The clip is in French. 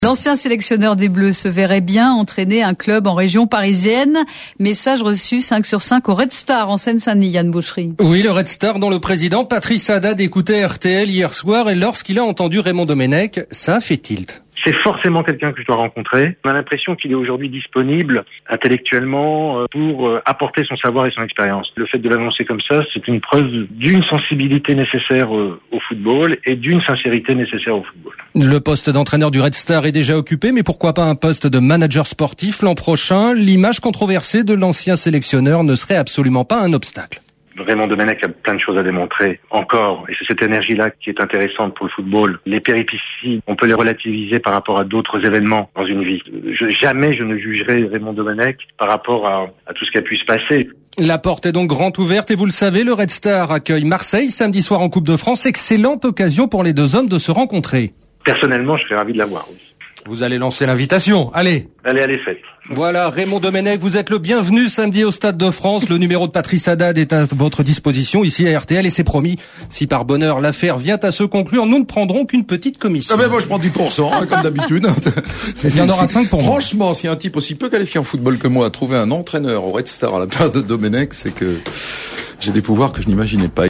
L'ancien sélectionneur des Bleus se verrait bien entraîner un club en région parisienne. Message reçu 5 sur 5 au Red Star en Seine-Saint-Denis, Yann Boucherie. Oui, le Red Star dont le président Patrice Haddad écoutait RTL hier soir et lorsqu'il a entendu Raymond Domenech, ça a fait tilt. C'est forcément quelqu'un que je dois rencontrer. On a l'impression qu'il est aujourd'hui disponible intellectuellement pour apporter son savoir et son expérience. Le fait de l'annoncer comme ça, c'est une preuve d'une sensibilité nécessaire au football et d'une sincérité nécessaire au football. Le poste d'entraîneur du Red Star est déjà occupé, mais pourquoi pas un poste de manager sportif l'an prochain? L'image controversée de l'ancien sélectionneur ne serait absolument pas un obstacle. Raymond Domenech a plein de choses à démontrer encore, et c'est cette énergie-là qui est intéressante pour le football. Les péripéties, on peut les relativiser par rapport à d'autres événements dans une vie. Jamais je ne jugerai Raymond Domenech par rapport à tout ce qui a pu se passer. La porte est donc grande ouverte et vous le savez, le Red Star accueille Marseille samedi soir en Coupe de France. Excellente occasion pour les deux hommes de se rencontrer. Personnellement, je serais ravi de l'avoir. Oui. Vous allez lancer l'invitation. Allez, faites. Voilà, Raymond Domenech, vous êtes le bienvenu samedi au Stade de France. Le numéro de Patrice Haddad est à votre disposition ici à RTL et c'est promis. Si par bonheur l'affaire vient à se conclure, nous ne prendrons qu'une petite commission. Ah ben moi je prends 10%, comme d'habitude. Il y en aura 5 pour moi. Franchement, si un type aussi peu qualifié en football que moi a trouvé un entraîneur au Red Star à la période de Domenech, c'est que j'ai des pouvoirs que je n'imaginais pas.